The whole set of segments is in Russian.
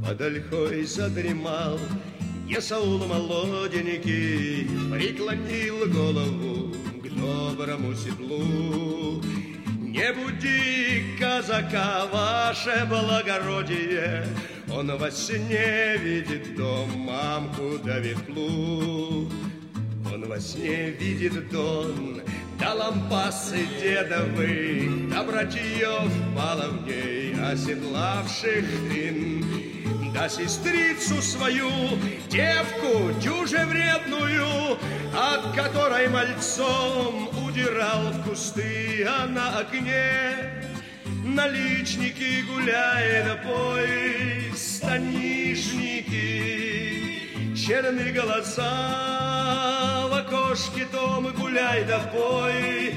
под ольхой задремал. Есаул молоденький преклонил голову к доброму седлу. Не буди казака, ваше благородие, он во сне видит дом, мамку да ветлу. Он во сне видит дом, да лампасы дедовы, да братьев баловней, оседлавших ин, да сестрицу свою, девку дюже вредную, от которой мальцом удирал в кусты, а на окне наличники гуляет бой, станишники, черные голоса в окошке том гуляй да пой,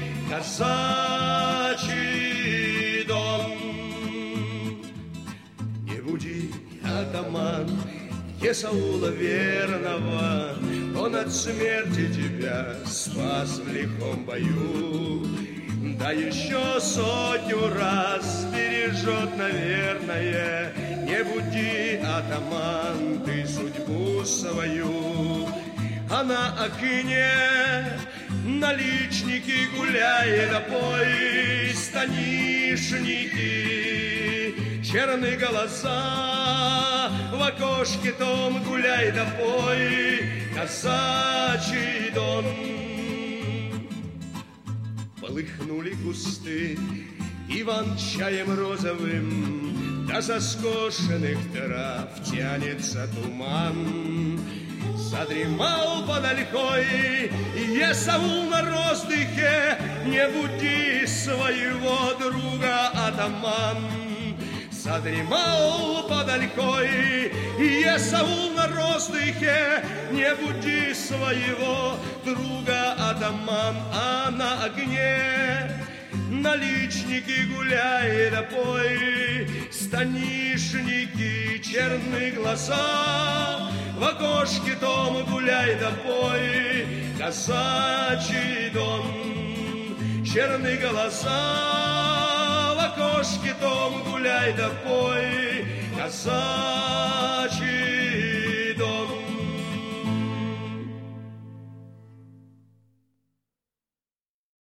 казачий дом. Не буди, атаман, Есаула верного, он от смерти тебя спас в лихом бою. Да еще сотню раз бережет, наверное. Не буди, атаман, ты судьбу свою. А на окне наличники гуляй да пой, станишники, черные голоса в окошке том гуляй да пой, казачий дом. Полыхнули кусты иван-чаем розовым, да со скошенных трав тянется туман. Задремал под ольхой Есаул на роздыхе, не буди своего друга, атаман. Задремал под ольхой Есаул на роздыхе, не буди своего друга, атаман. А на огне наличники гуляй да пой, станишники, черные глаза в окошке том гуляй да пой, казачий дом. Черные голоса в окошке том гуляй да пой, казачий